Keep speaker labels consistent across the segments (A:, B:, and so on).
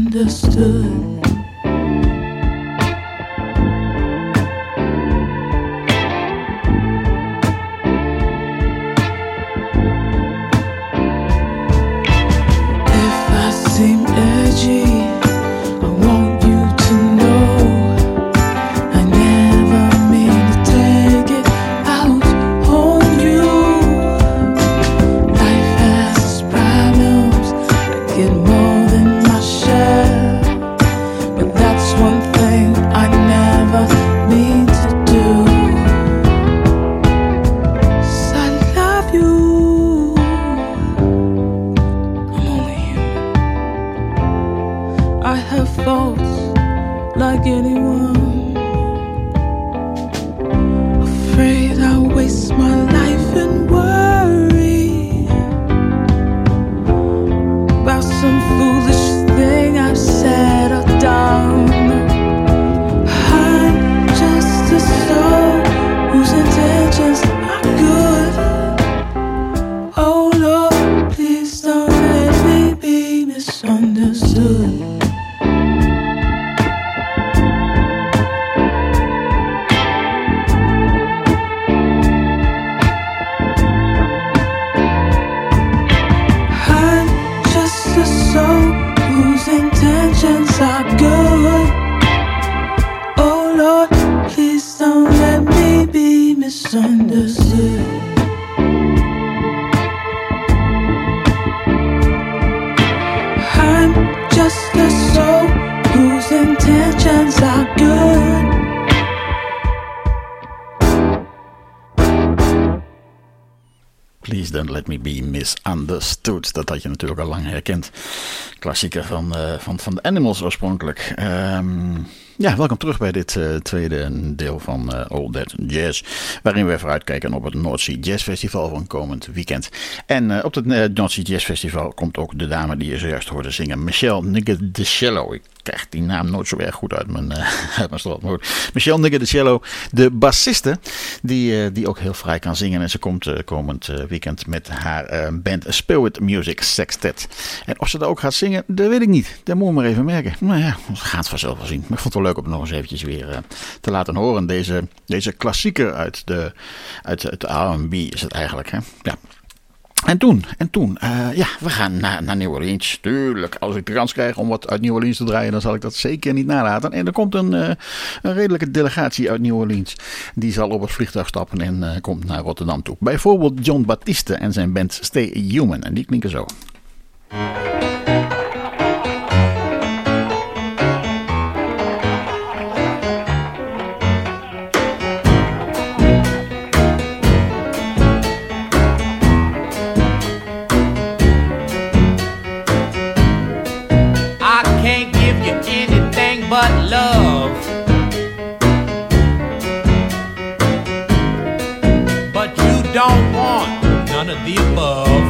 A: misunderstood. If I seem edgy, I want you to know I never mean to take it out on you. Life has its problems, I get more than my share, but that's one thing I never mean to do. 'Cause I love you, I'm only human. I have faults like anyone. Afraid I'll waste my life in worry about some foolish thing I've said or done. I'm just a soul whose intentions are good. Oh Lord, please don't let me be misunderstood. I'm just a soul whose intentions are good. Oh Lord, please don't let me be misunderstood. I'm just a soul whose intentions are good.
B: Please Don't Let Me Be Misunderstood. Dat had je natuurlijk al lang herkend. Klassieker van de Animals oorspronkelijk. Ja, welkom terug bij dit tweede deel van All That Jazz. Waarin we vooruitkijken op het North Sea Jazz Festival van komend weekend. En op het North Sea Jazz Festival komt ook de dame die je zojuist hoorde zingen. Michelle Niggedelcello. Ik krijg die naam nooit zo erg goed uit mijn strot. Maar goed. Michelle Niggedelcello, de bassiste. Die ook heel vrij kan zingen. En ze komt komend weekend met haar band Spirit Music Sextet. En of ze daar ook gaat zingen, dat weet ik niet. Dat moet je maar even merken. Nou ja, we gaan het vanzelf wel zien. Maar ik vond het wel leuk om het nog eens eventjes weer te laten horen. Deze klassieker uit het R&B is het eigenlijk. Hè? Ja. En toen, we gaan naar New Orleans. Tuurlijk, als ik de kans krijg om wat uit New Orleans te draaien, dan zal ik dat zeker niet nalaten. En er komt een redelijke delegatie uit New Orleans. Die zal op het vliegtuig stappen en komt naar Rotterdam toe. Bijvoorbeeld John Baptiste en zijn band Stay Human. En die klinken zo.
C: But love, but you don't want none of the above.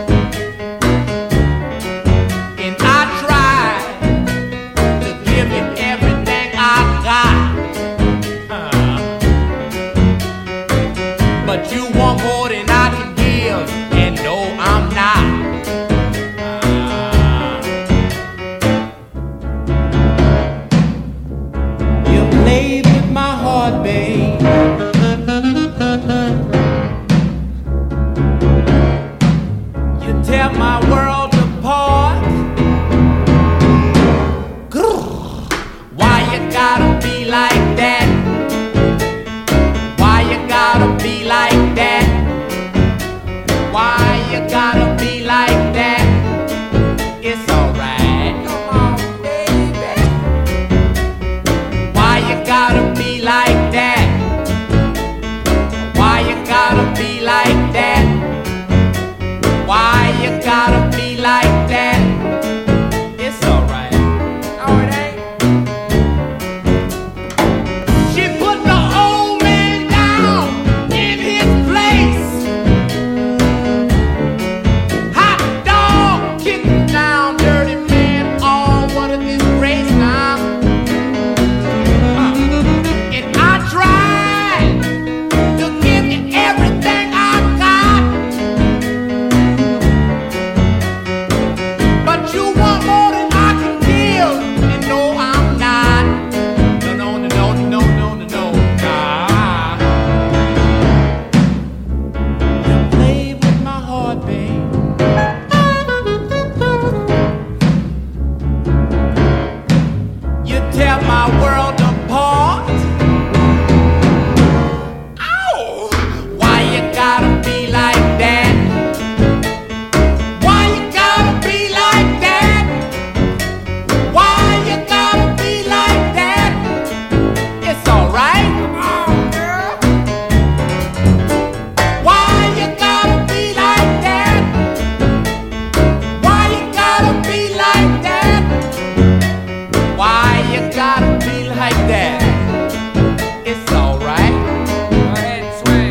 C: And I try to give you everything I got, but you want more than I can give, and no, I'm not. you gotta be like that? It's alright. Go ahead and swing,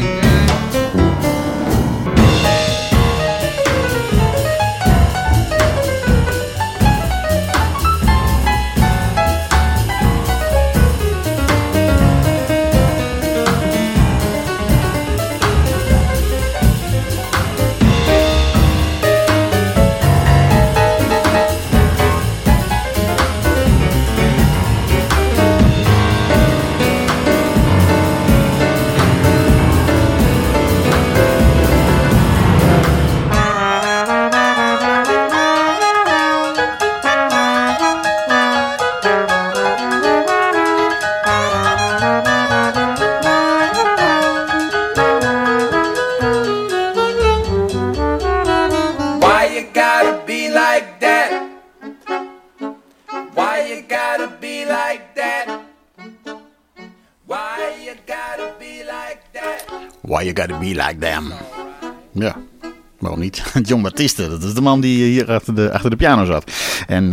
B: Why You Gotta Be Like Them. Ja, waarom niet? John Batiste, dat is de man die hier achter de piano zat. En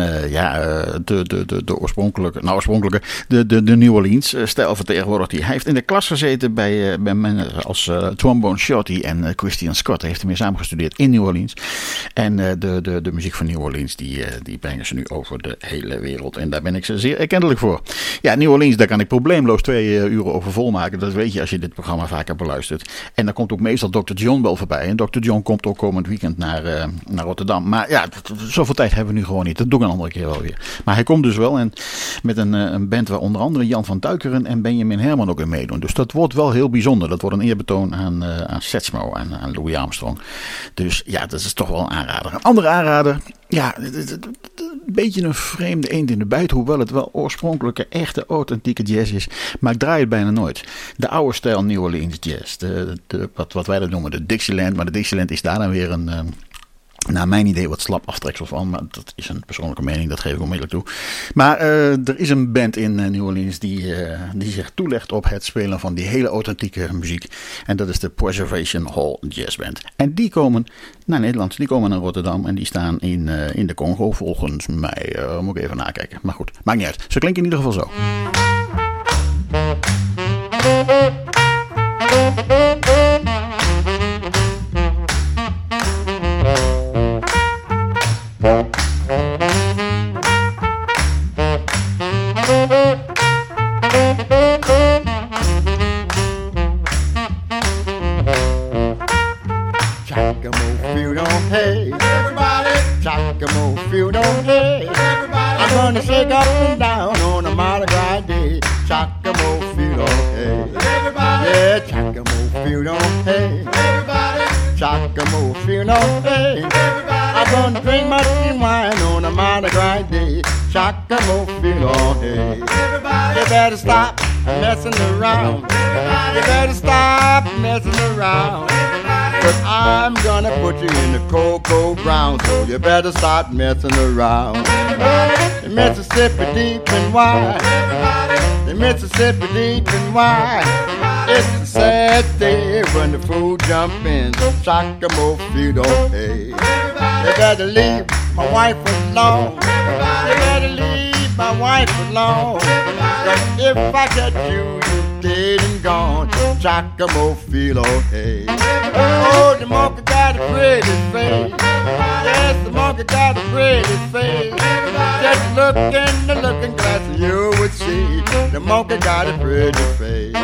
B: de oorspronkelijke, de New Orleans stijl vertegenwoordigt hij. Hij heeft in de klas gezeten bij mensen als Trombone Shorty en Christian Scott. Hij heeft ermee samen gestudeerd in New Orleans. En de muziek van New Orleans, die brengen ze nu over de hele wereld. En daar ben ik ze zeer erkentelijk voor. Ja, New Orleans, daar kan ik probleemloos 2 uren over volmaken. Dat weet je als je dit programma vaker beluistert. En dan komt ook meestal Dr. John wel voorbij. En Dr. John komt ook komend weekend naar Rotterdam. Maar ja, zoveel tijd hebben we nu gewoon niet. Dat doe ik een andere keer wel weer. Maar hij komt dus wel en met een band waar onder andere Jan van Duikeren en Benjamin Herman ook in meedoen. Dus dat wordt wel heel bijzonder. Dat wordt een eerbetoon aan Satchmo en aan Louis Armstrong. Dus ja, dat is toch wel een aanrader. Een andere aanrader, ja, een beetje een vreemde eend in de bijt, hoewel het wel oorspronkelijke, echte, authentieke jazz is. Maar ik draai het bijna nooit. De oude stijl New Orleans jazz. Wat wij dat noemen de Dixieland. Maar de Dixieland is daar dan weer een... naar mijn idee wat slap aftreksel van, maar dat is een persoonlijke mening, dat geef ik onmiddellijk toe. Maar er is een band in New Orleans die zich toelegt op het spelen van die hele authentieke muziek. En dat is de Preservation Hall Jazz Band. En die komen naar Nederland, die komen naar Rotterdam en die staan in de Congo volgens mij. Moet ik even nakijken. Maar goed, maakt niet uit. Ze klinken in ieder geval zo.
D: Gonna shake up and down on a Mardi Gras day. Chacamo feel okay. Everybody. Yeah, Chacamo feel okay. Everybody. Chacamo feel okay. Everybody. I'm gonna drink my tea wine on a Mardi Gras day. Chacamo feel okay. Everybody. You better stop messing around. Everybody. You better stop messing around. Everybody. 'Cause I'm gonna put you in the cocoa ground. So you better stop messing around. Everybody. The Mississippi deep and wide. Everybody. The Mississippi deep and wide. Everybody. It's a sad day when the food jump in. Chacamo feel okay. Everybody. You better leave my wife alone. Everybody. You better leave my wife alone. Everybody. If I catch you, you dead and gone. Chacamo feel okay. Everybody. Oh, the monkey got a pretty face. Everybody. Yes, the monkey got a pretty face. Everybody. Just look in the looking glass and you would see the monkey got a pretty face.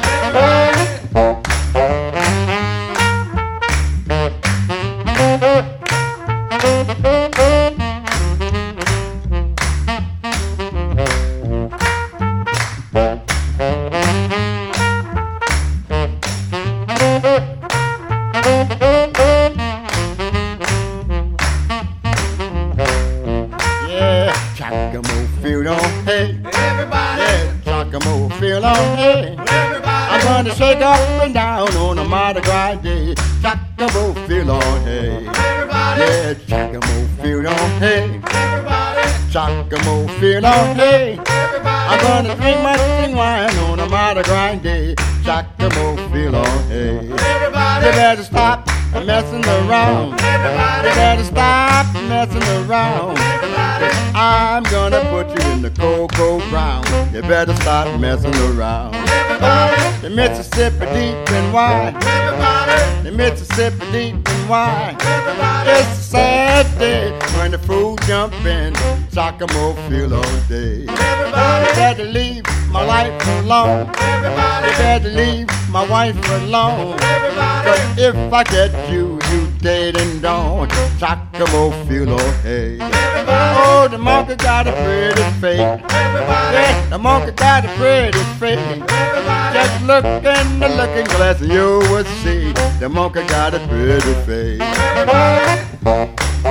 D: Shake up and down on a Mardi Gras day. Chacamo feel on hey. Everybody. Yeah, Chacamo feel on hey. Everybody. Chacamo feel on hey. Everybody. I'm gonna drink my tea wine on a Mardi Gras day. Chacamo feel on hey. Everybody. You better stop messing around. Everybody. You better stop messing around. Everybody. I'm gonna put you in the cocoa ground. you better start messing around. Everybody, the Mississippi deep and wide. Everybody, the Mississippi deep and wide. Everybody, it's a sad day when the fools jump in Giacomo Field all day. Everybody, you better leave my life alone. Everybody, you better leave my wife alone. Everybody, 'cause if I get you, you dead and gone. Giacomo Field all hey. Oh, the monkey got a pretty face. Yeah, the monkey got a pretty face. Just look in the looking glass and you will see the monkey got a pretty face. Yeah.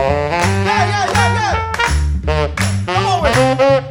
D: Come on with it.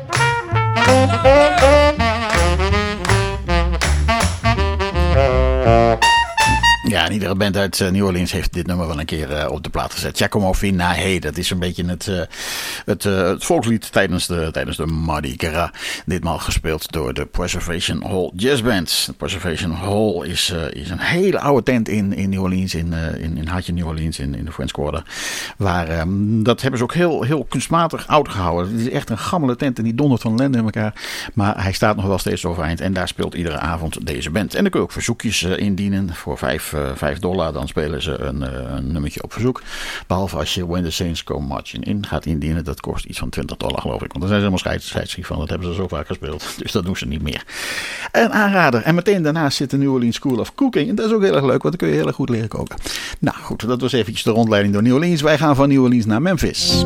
B: Ja, en iedere band uit New Orleans heeft dit nummer wel een keer op de plaat gezet. Giacomo Fina, hey, dat is een beetje het volkslied tijdens de Mardi Gras. Ditmaal gespeeld door de Preservation Hall Jazz Band. De Preservation Hall is een hele oude tent in New Orleans, in hartje New Orleans, in de French Quarter. Waar, dat hebben ze ook heel kunstmatig oud gehouden. Het is echt een gammele tent en die dondert van ellende in elkaar. Maar hij staat nog wel steeds overeind en daar speelt iedere avond deze band. En dan kun je ook verzoekjes indienen voor $5, dan spelen ze een nummertje op verzoek. Behalve als je When the Saints Go Marching In gaat indienen. Dat kost iets van $20 geloof ik. Want daar zijn ze helemaal scheidsrecht van. Dat hebben ze zo vaak gespeeld. Dus dat doen ze niet meer. Een aanrader. En meteen daarnaast zit de New Orleans School of Cooking. En dat is ook heel erg leuk. Want dan kun je heel erg goed leren koken. Nou goed, dat was eventjes de rondleiding door New Orleans. Wij gaan van New Orleans naar Memphis.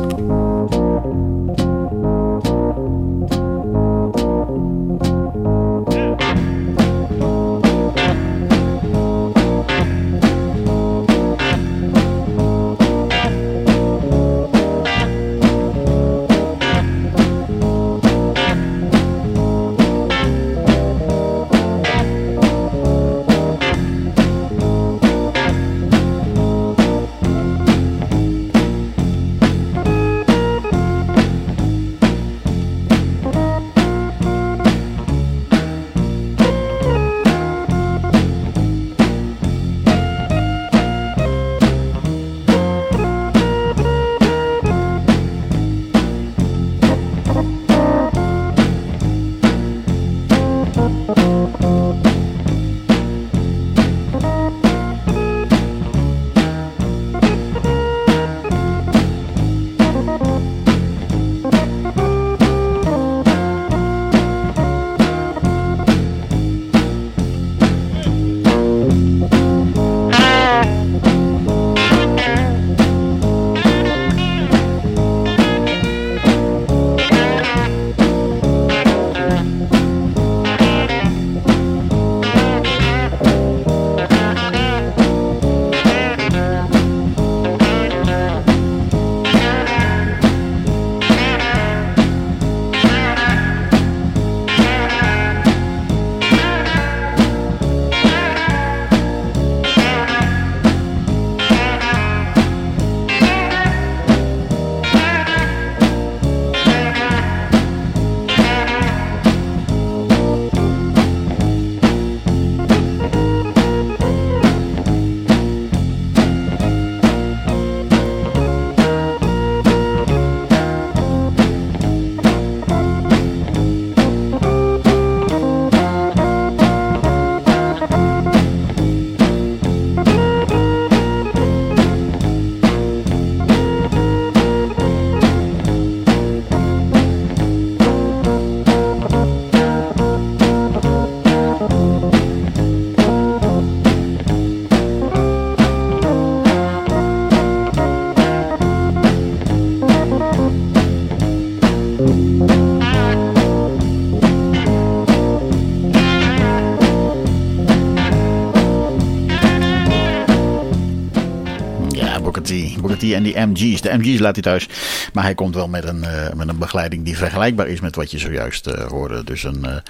B: Booker T en die MG's. De MG's laat hij thuis. Maar hij komt wel met een begeleiding die vergelijkbaar is met wat je zojuist hoorde. Dus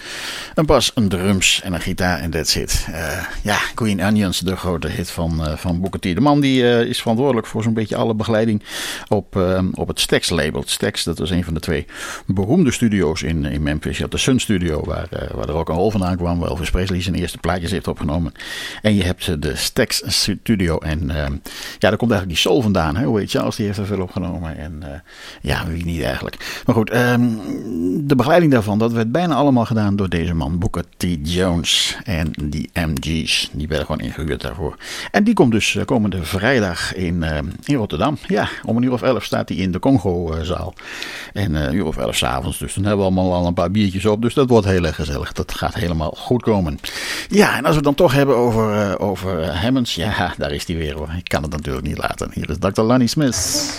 B: een bas, een drums en een gitaar en that's it. Green Onions, de grote hit van Booker T. De man die is verantwoordelijk voor zo'n beetje alle begeleiding op het Stax label. Stax, dat was een van de twee beroemde studio's in Memphis. Je had de Sun Studio, waar er ook een hol vandaan kwam, waar Elvis Presley zijn eerste plaatjes heeft opgenomen. En je hebt de Stax Studio en daar komt eigenlijk die soul vandaan. Hè? Highway Charles die heeft er veel opgenomen. En ja, wie niet eigenlijk. Maar goed, de begeleiding daarvan, dat werd bijna allemaal gedaan door deze man, Booker T. Jones. En die MG's, die werden gewoon ingehuurd daarvoor. En die komt dus komende vrijdag in Rotterdam. Ja, om 11:00 staat hij in de Congo-zaal. En 11:00 s'avonds, dus dan hebben we allemaal al een paar biertjes op. Dus dat wordt heel erg gezellig. Dat gaat helemaal goed komen. Ja, en als we het dan toch hebben over Hammonds, ja, daar is hij weer hoor. Ik kan het natuurlijk niet laten. Hier is Dr. Lonnie Smith.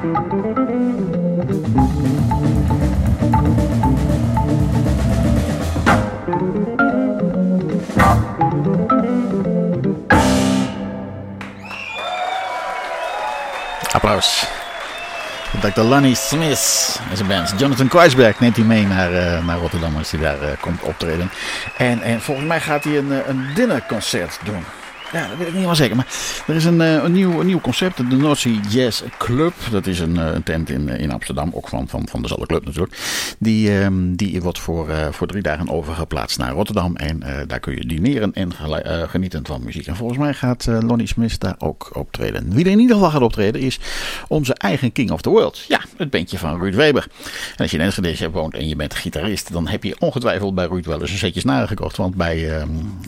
B: Applaus. Dr. Lonnie Smith en zijn band. Jonathan Kreuzberg neemt hij mee naar Rotterdam als hij daar komt optreden. En volgens mij gaat hij een dinnerconcert doen. Ja, dat weet ik niet helemaal zeker. Maar er is een nieuw concept. De North Sea Jazz Club. Dat is een tent in Amsterdam. Ook van dezelfde club natuurlijk. Die wordt voor 3 dagen overgeplaatst naar Rotterdam. En daar kun je dineren en genieten van muziek. En volgens mij gaat Lonnie Smith daar ook optreden. Wie er in ieder geval gaat optreden is onze eigen King of the World. Ja, het bandje van Ruud Weber. En als je in Enschede woont en je bent gitarist, dan heb je ongetwijfeld bij Ruud wel eens een setje snaren gekocht. Want bij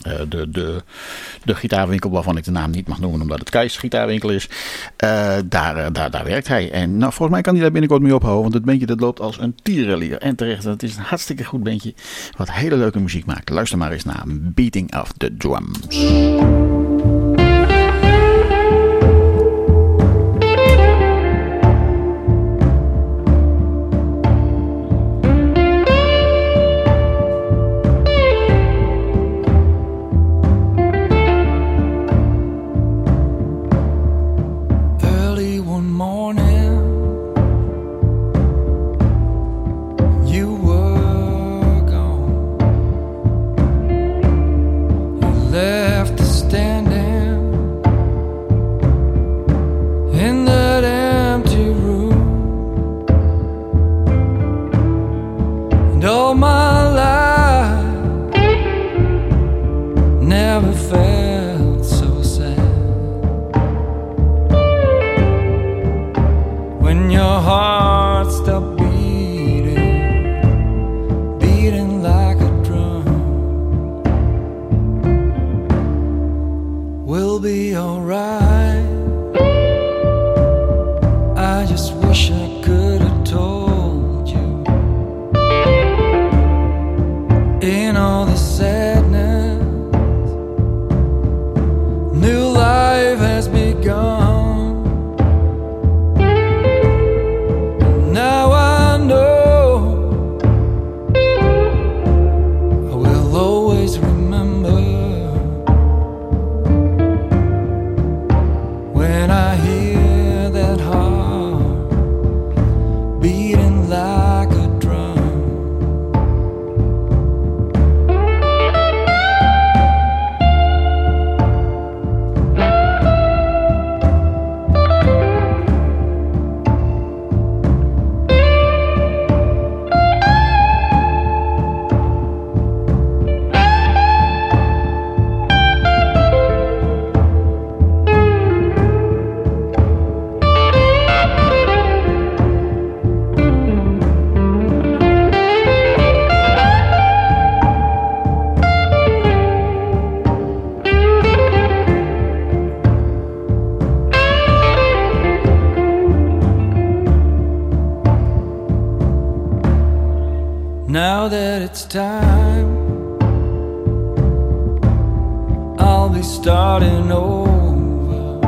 B: de gitaarwinkel, waarvan ik de naam niet mag noemen omdat het Keis gitaarwinkel is, daar werkt hij. En nou, volgens mij kan hij daar binnenkort mee ophouden, want het bandje dat loopt als een tierenlier. En terecht, het is een hartstikke goed bandje wat hele leuke muziek maakt. Luister maar eens naar Beating of the Drums.
A: Now that it's time, I'll be starting over,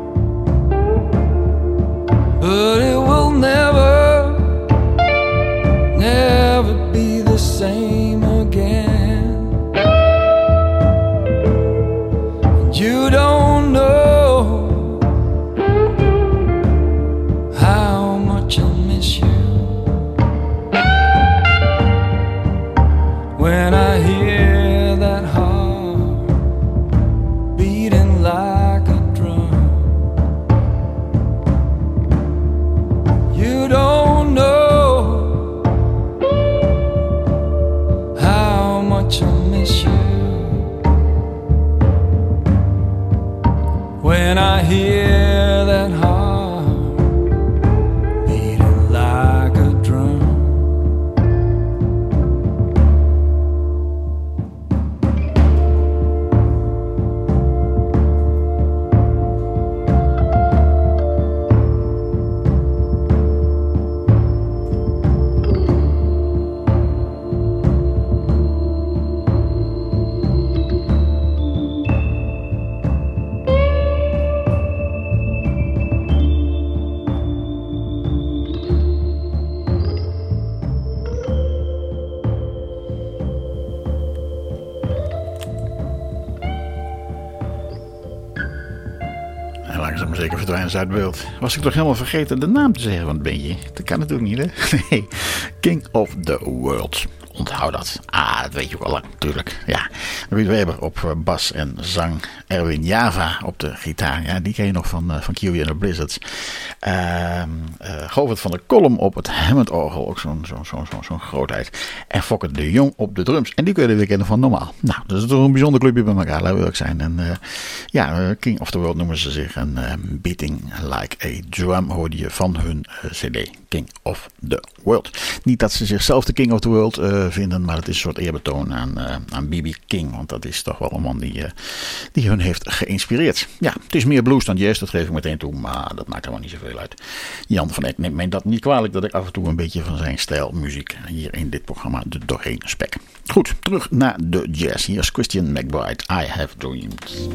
A: but it will never be the same again. And you don't know how much I miss you. When I hear that heart beating like a drum, you don't know how much I miss you. When I hear that heart beating like
B: zeker verdwijnen ze uit beeld. Was ik toch helemaal vergeten de naam te zeggen van het bandje? Dat kan natuurlijk niet, hè? Nee, King of the World. Onthoud dat. Dat weet je ook al lang, natuurlijk. Ja, Ruud Weber op bas en zang. Erwin Java op de gitaar. Ja, die ken je nog van Kiwi and the Blizzards. Govert van der Kolm op het Hammond-orgel. Ook zo'n grootheid. En Fokker de Jong op de drums. En die kun je weer kennen van Normaal. Nou, dat is toch een bijzonder clubje bij elkaar, laten we ook zijn. En King of the World noemen ze zich. En Beating Like a Drum hoorde je van hun cd. King of the World. Niet dat ze zichzelf de King of the World vinden, maar het is een soort eerbetoon aan B.B. King. Want dat is toch wel een man die hun heeft geïnspireerd. Ja, het is meer blues dan jazz, dat geef ik meteen toe, maar dat maakt helemaal niet zoveel uit. Jan van Eck neemt mij dat niet kwalijk dat ik af en toe een beetje van zijn stijl muziek hier in dit programma er doorheen spek. Goed, terug naar de jazz. Hier is Christian McBride, I Have Dreams.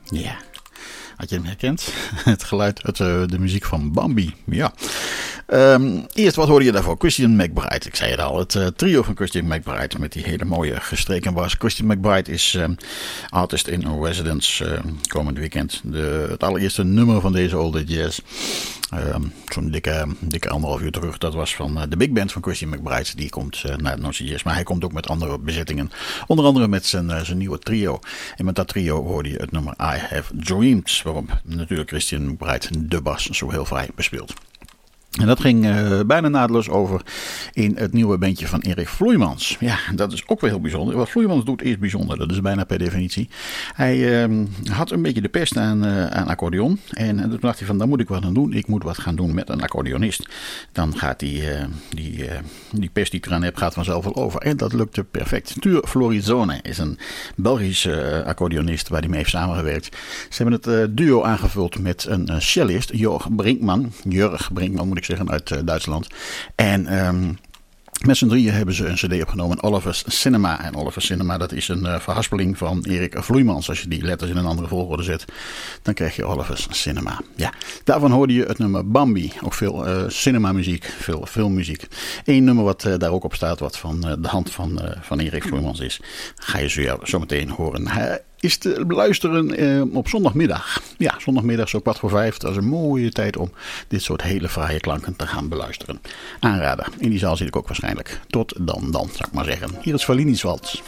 B: Ja, had je hem herkend? Het geluid uit de muziek van Bambi. Ja. Eerst, wat hoorde je daarvoor? Christian McBride. Ik zei het al, het trio van Christian McBride met die hele mooie gestreken bas. Christian McBride is artist in residence komend weekend. Het allereerste nummer van deze All That Jazz. Zo'n dikke 1,5 uur terug. Dat was van de big band van Christian McBride. Die komt naar het Noordse Jazz. Maar hij komt ook met andere bezettingen. Onder andere met zijn nieuwe trio. En met dat trio hoorde je het nummer I Have Dreamed. Waarop natuurlijk Christian McBride de bas zo heel vrij bespeelt. En dat ging bijna naadloos over in het nieuwe bandje van Erik Vloeimans. Ja, dat is ook wel heel bijzonder. Wat Vloeimans doet is bijzonder. Dat is bijna per definitie. Hij had een beetje de pest aan accordeon. En toen dacht hij van, daar moet ik wat aan doen. Ik moet wat gaan doen met een accordeonist. Dan gaat die pest die ik eraan heb, gaat vanzelf wel over. En dat lukte perfect. Tuur Florizone is een Belgische accordeonist waar hij mee heeft samengewerkt. Ze hebben het duo aangevuld met een cellist, Jurg Brinkman moet ik zeggen, uit Duitsland. En met z'n drieën hebben ze een cd opgenomen, Oliver's Cinema. En Oliver's Cinema, dat is een verhaspeling van Erik Vloeimans. Als je die letters in een andere volgorde zet, dan krijg je Oliver's Cinema. Ja, daarvan hoorde je het nummer Bambi. Ook veel cinema-muziek, veel filmmuziek. Eén nummer wat daar ook op staat, wat van de hand van Erik Vloeimans is, ga je zo meteen horen. Hij is te beluisteren op zondagmiddag. Ja, zondagmiddag zo 4:15. Dat is een mooie tijd om dit soort hele fraaie klanken te gaan beluisteren. Aanraden. In die zaal zit ik ook waarschijnlijk. Tot dan, zou ik maar zeggen. Hier is Fellini's Wals.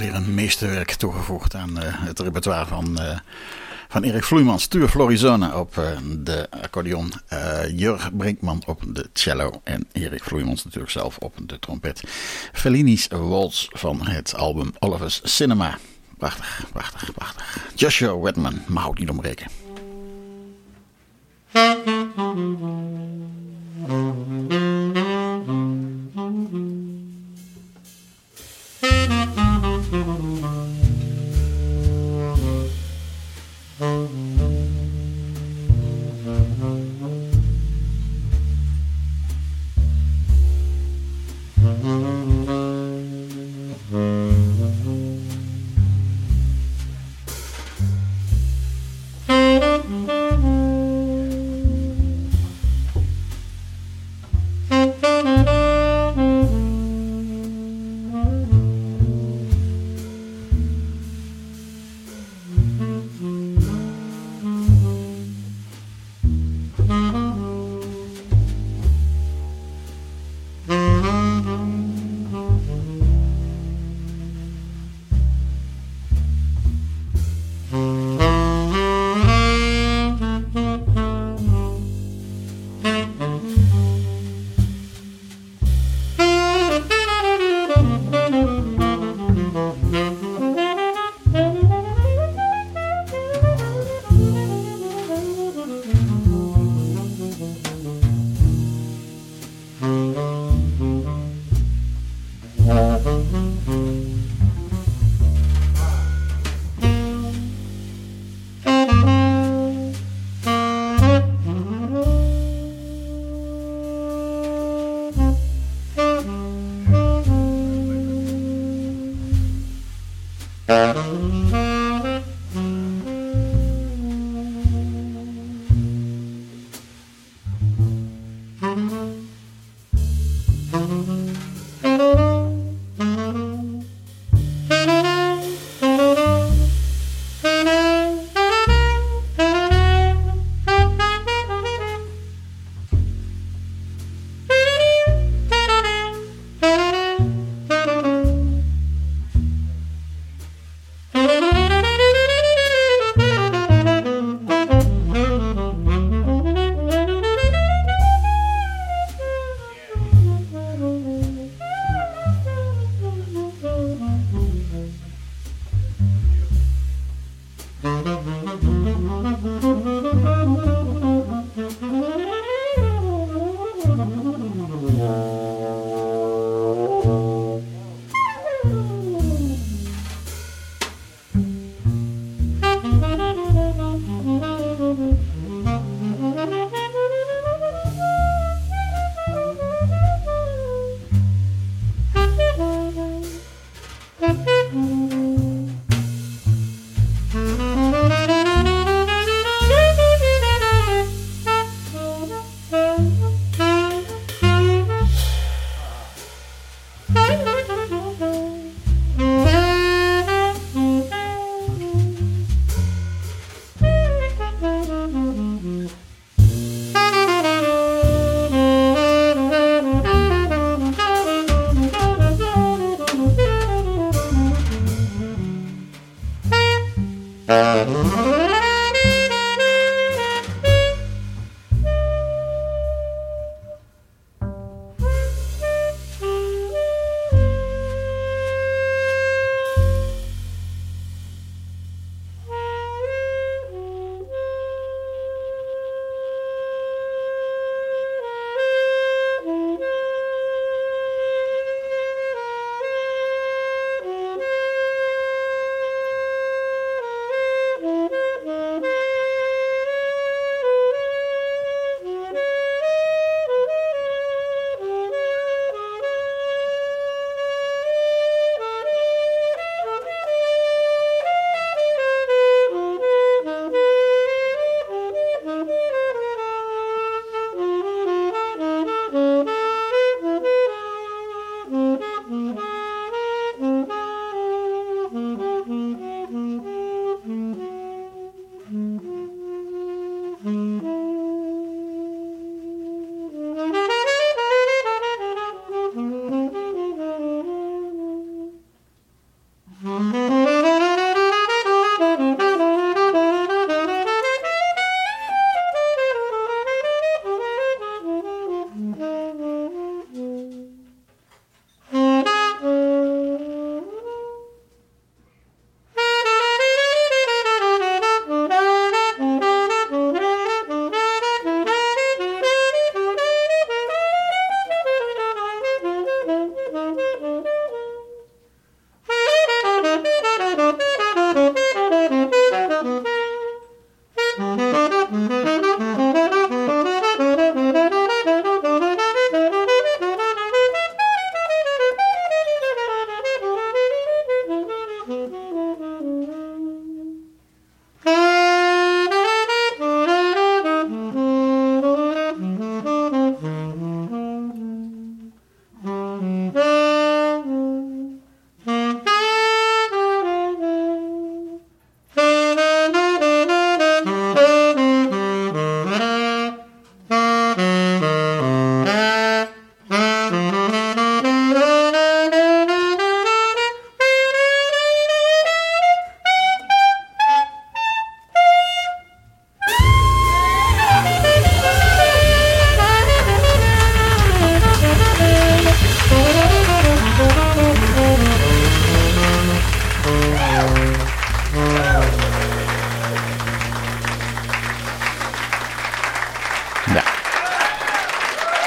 B: weer een meesterwerk toegevoegd aan het repertoire van Erik Vloeimans. Tuur Florizone op de accordeon, Jurg Brinkman op de cello en Erik Vloeimans natuurlijk zelf op de trompet. Fellini's Waltz van het album Oliver's Cinema. Prachtig, prachtig, prachtig. Joshua Wedman, maar ook niet ontbreken.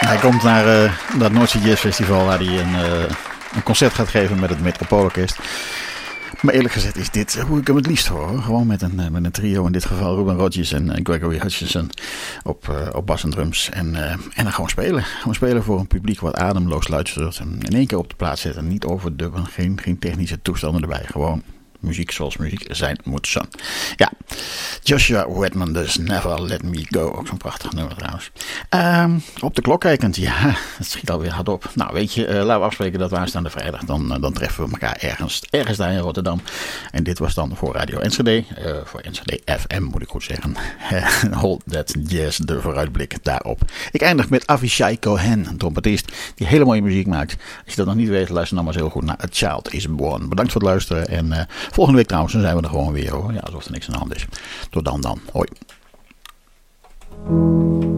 B: Hij komt naar dat Noordse Jazz Festival waar hij een concert gaat geven met het Metropoolorkest. Maar eerlijk gezegd is dit hoe ik hem het liefst hoor. Gewoon met een trio, in dit geval Ruben Rodgers en Gregory Hutchinson op bas en drums. En dan gewoon spelen. Gewoon spelen voor een publiek wat ademloos luistert. En in één keer op de plaats zetten. Niet overdubben, geen technische toestanden erbij. Gewoon muziek zoals muziek zijn moet zijn. Ja, Joshua Redman dus, Never Let Me Go. Ook zo'n prachtig nummer trouwens. Op de klok kijkend, ja, het schiet alweer hard op. Nou weet je, laten we afspreken dat we aanstaande vrijdag, dan treffen we elkaar ergens daar in Rotterdam. En dit was dan voor Radio Enschede, voor Enschede FM moet ik goed zeggen. Hold That Jazz, de vooruitblik daarop. Ik eindig met Avishai Cohen, een trompetist die hele mooie muziek maakt. Als je dat nog niet weet, luister dan maar eens heel goed naar A Child Is Born. Bedankt voor het luisteren en volgende week trouwens, dan zijn we er gewoon weer hoor. Ja, alsof er niks aan de hand is. Tot dan. Hoi.